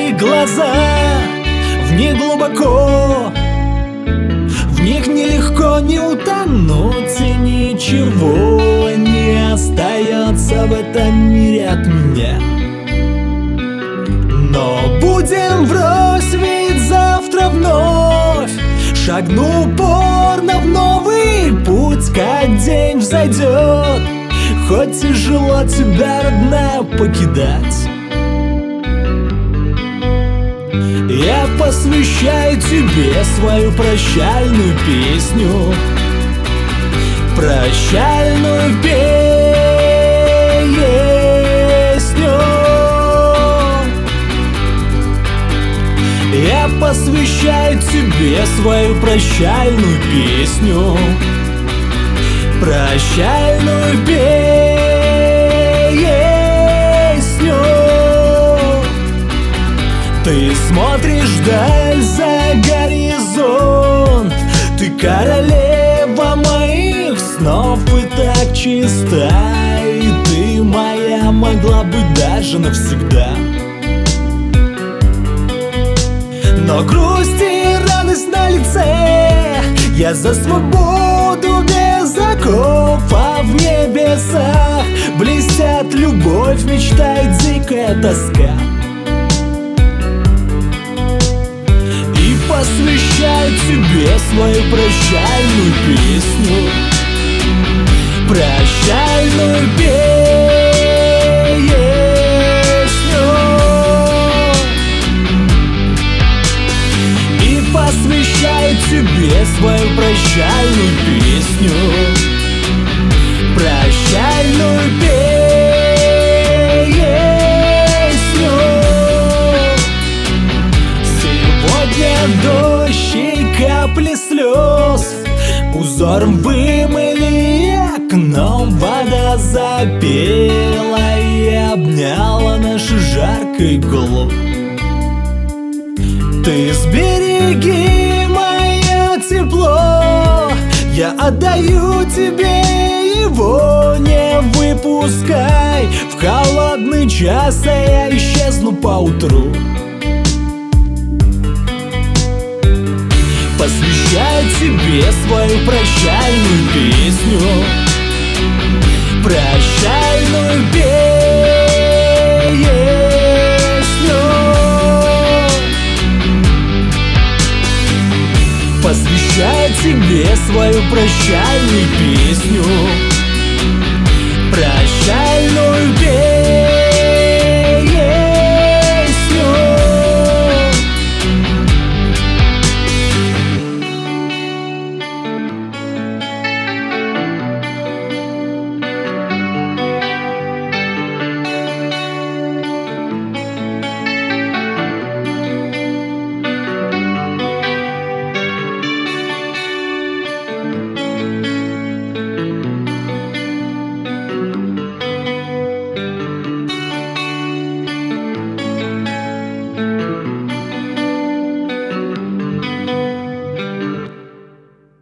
твои глаза, в них глубоко, в них нелегко не утонуть, и ничего не остается в этом мире от меня. Но будем врозь, ведь завтра вновь шагну упорно в новый путь, как день взойдет, хоть тяжело тебя, родная, покидать. Я посвящаю тебе свою прощальную песню, прощальную песню. Я посвящаю тебе свою прощальную песню, прощальную песню. Ты смотришь вдаль за горизонт, ты королева моих снов, и так чиста, и ты моя могла быть даже навсегда. Но грусть и радость на лице, я за свободу без оков, а в небесах блестят любовь, мечта и дикая тоска. И посвящаю тебе свою прощальную песню, прощальную песню. Посвящаю тебе свою прощальную песню, прощальную песню. Сегодня дождь и капли слез узором вымыли окном, вода запела и обняла нашу жаркую иглу. Ты сбереги мое тепло, я отдаю тебе его, не выпускай в холодный час, а я исчезну поутру. Посвящаю тебе свою прощальную песню, прощальную песню. Посвящаю тебе свою прощальную песню, прощальную